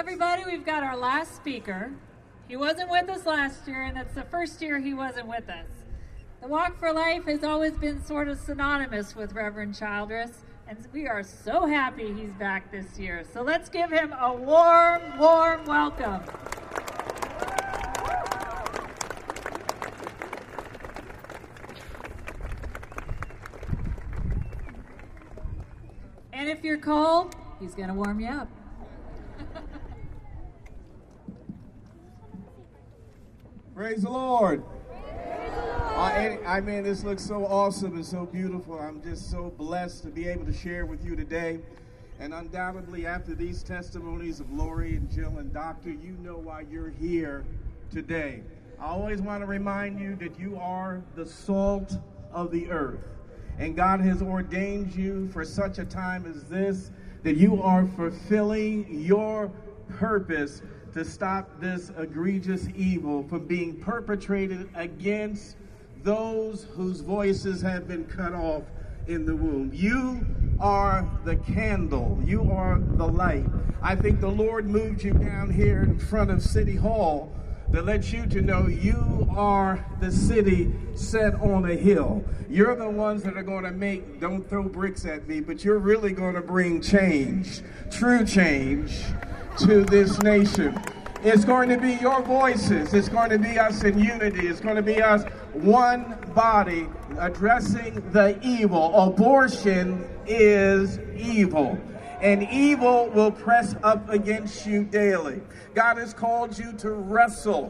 everybody, we've got our last speaker. He wasn't with us last year, and it's the first year he wasn't with us. The Walk for Life has always been sort of synonymous with Reverend Childress, and we are so happy he's back this year. So let's give him a warm, warm welcome. And if you're cold, he's going to warm you up. Praise the Lord. Praise the Lord. I mean, this looks so awesome and so beautiful. I'm just so blessed to be able to share with you today. And undoubtedly, after these testimonies of Lori and Jill and Doctor, you know why you're here today. I always want to remind you that you are the salt of the earth. And God has ordained you for such a time as this, that you are fulfilling your purpose to stop this egregious evil from being perpetrated against those whose voices have been cut off in the womb. You are the candle. You are the light. I think the Lord moved you down here in front of City Hall to let you to know you are the city set on a hill. You're the ones that are going to make, don't throw bricks at me, but you're really going to bring change, true change, to this nation. It's going to be your voices. It's going to be us in unity. It's going to be us one body addressing the evil. Abortion is evil, and evil will press up against you daily. God has called you to wrestle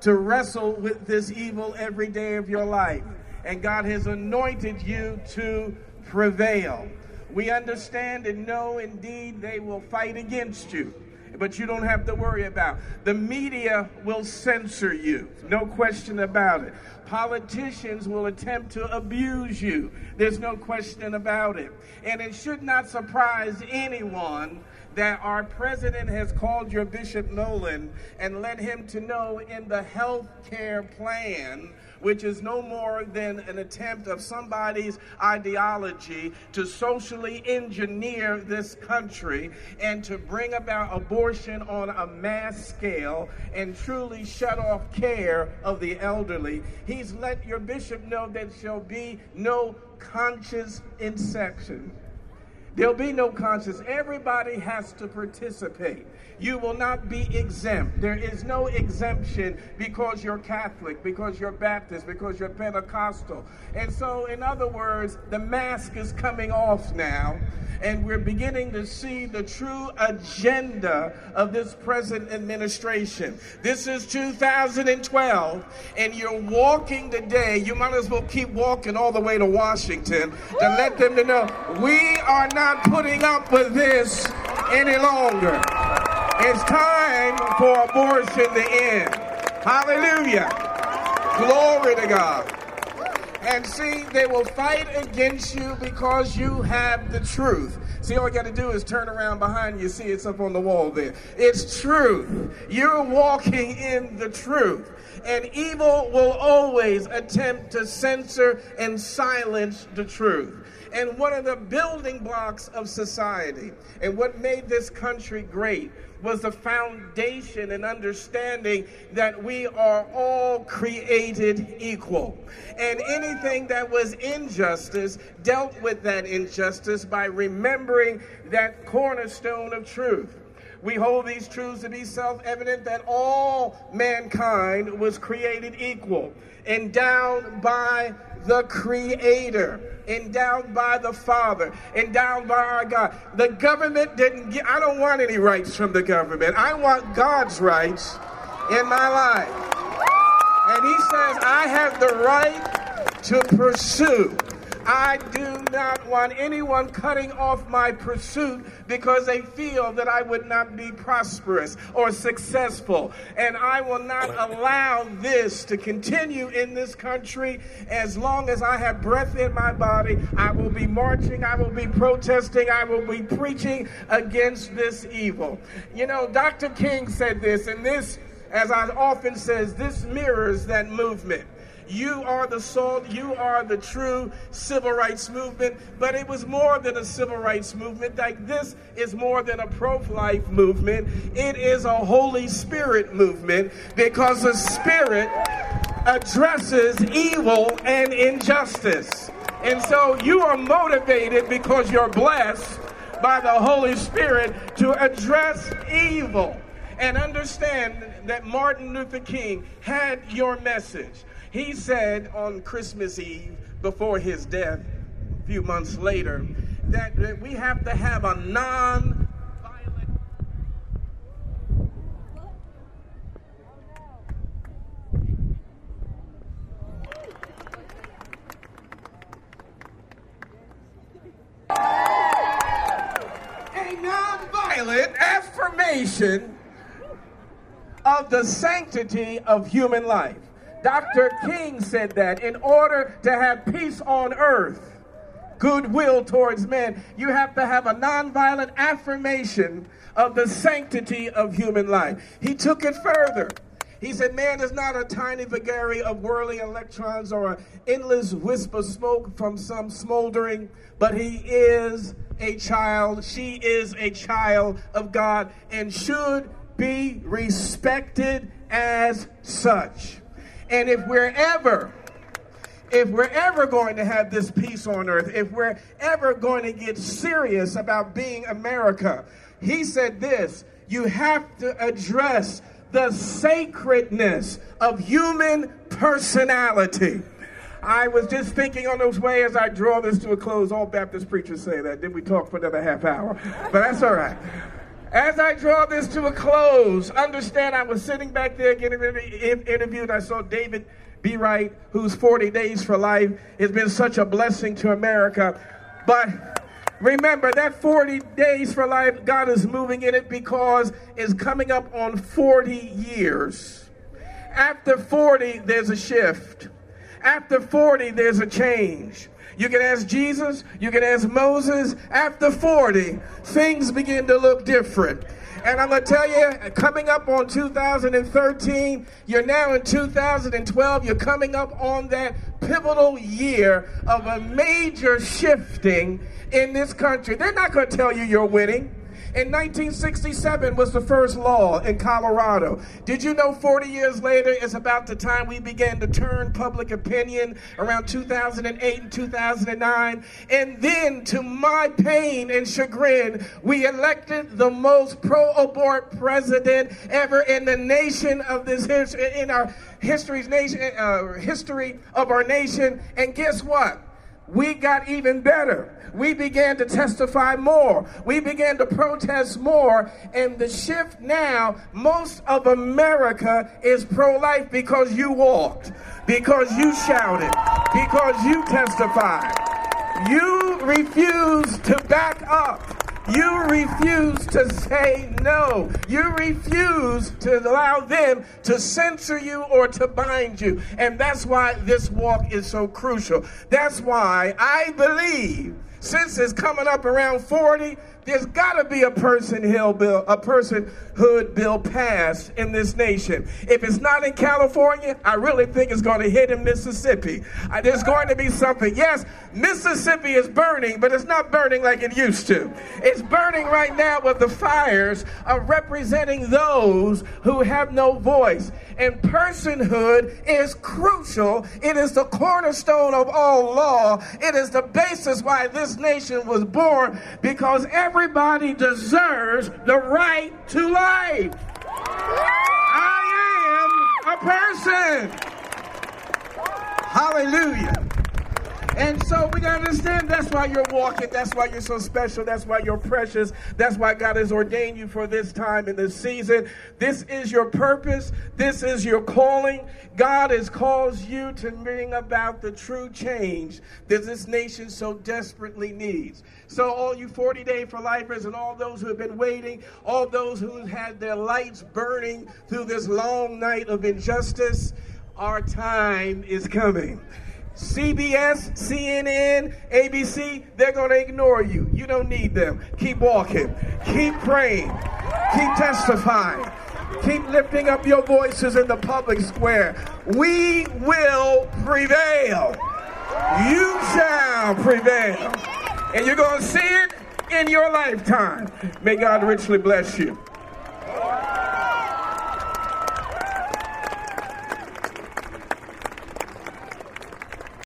with this evil every day of your life, and God has anointed you to prevail. We understand and know indeed they will fight against you, but you don't have to worry about. The media will censor you, no question about it. Politicians will attempt to abuse you. There's no question about it. And it should not surprise anyone that our president has called your Bishop Nolan and let him to know in the health care plan, which is no more than an attempt of somebody's ideology to socially engineer this country and to bring about abortion on a mass scale and truly shut off care of the elderly. He's let your bishop know that shall be no conscious inception. There'll be no conscience. Everybody has to participate. You will not be exempt. There is no exemption because you're Catholic, because you're Baptist, because you're Pentecostal. And so, in other words, the mask is coming off now, and we're beginning to see the true agenda of this present administration. This is 2012, and you're walking today. You might as well keep walking all the way to Washington to let them to know we are not putting up with this any longer. It's time for abortion to end. Hallelujah. Glory to God. And see, they will fight against you because you have the truth. See, all you got to do is turn around behind you. See, it's up on the wall there. It's truth. You're walking in the truth. And evil will always attempt to censor and silence the truth. And one of the building blocks of society and what made this country great was the foundation and understanding that we are all created equal. And anything that was injustice dealt with that injustice by remembering that cornerstone of truth. We hold these truths to be self-evident that all mankind was created equal, endowed by the Creator, endowed by the Father, endowed by our God. The government didn't get, I don't want any rights from the government. I want God's rights in my life. And he says, I have the right to pursue. I do not want anyone cutting off my pursuit because they feel that I would not be prosperous or successful. And I will not allow this to continue in this country. As long as I have breath in my body, I will be marching, I will be protesting, I will be preaching against this evil. You know, Dr. King said this, and this, as I often says, this mirrors that movement. You are the salt. You are the true civil rights movement. But it was more than a civil rights movement. Like, this is more than a pro-life movement. It is a Holy Spirit movement, because the Spirit addresses evil and injustice. And so you are motivated because you're blessed by the Holy Spirit to address evil. And understand that Martin Luther King had your message. He said on Christmas Eve, before his death, a few months later, that we have to have a non-violent affirmation of the sanctity of human life. Dr. King said that in order to have peace on earth, goodwill towards men, you have to have a nonviolent affirmation of the sanctity of human life. He took it further. He said, man is not a tiny vagary of whirling electrons or an endless wisp of smoke from some smoldering, but he is a child, she is a child of God, and should be respected as such. And if we're ever going to have this peace on earth, if we're ever going to get serious about being America, he said this: you have to address the sacredness of human personality. I was just thinking on those way as I draw this to a close. All Baptist preachers say that. Then we talk for another half hour. But that's all right. As I draw this to a close, understand I was sitting back there getting interviewed. I saw David B. Wright, who's 40 Days for Life. It's been such a blessing to America. But remember that 40 Days for Life, God is moving in it because it's coming up on 40 years. After 40, there's a shift. After 40, there's a change. You can ask Jesus, you can ask Moses. After 40, things begin to look different. And I'm going to tell you, coming up on 2013, you're now in 2012, you're coming up on that pivotal year of a major shifting in this country. They're not going to tell you you're winning. In 1967 was the first law in Colorado. Did you know 40 years later is about the time we began to turn public opinion, around 2008 and 2009? And then, to my pain and chagrin, we elected the most pro-abort president ever in the nation of this history, in our history of our nation. And guess what? We got even better. We began to testify more. We began to protest more. And the shift now, most of America is pro-life because you walked, because you shouted, because you testified. You refuse to back up. You refuse to say no. You refuse to allow them to censor you or to bind you. And that's why this walk is so crucial. That's why I believe, since it's coming up around 40, there's got to be a personhood bill passed in this nation. If it's not in California, I really think it's going to hit in Mississippi. There's going to be something. Yes, Mississippi is burning, but it's not burning like it used to. It's burning right now with the fires of representing those who have no voice. And personhood is crucial. It is the cornerstone of all law. It is the basis why this nation was born, because everybody deserves the right to life. I am a person. Hallelujah. And so we got to understand that's why you're walking. That's why you're so special. That's why you're precious. That's why God has ordained you for this time and this season. This is your purpose. This is your calling. God has called you to bring about the true change that this nation so desperately needs. So all you 40 Day for Lifers and all those who have been waiting, all those who had their lights burning through this long night of injustice, our time is coming. CBS, CNN, ABC, they're going to ignore you. You don't need them. Keep walking. Keep praying. Keep testifying. Keep lifting up your voices in the public square. We will prevail. You shall prevail. And you're going to see it in your lifetime. May God richly bless you.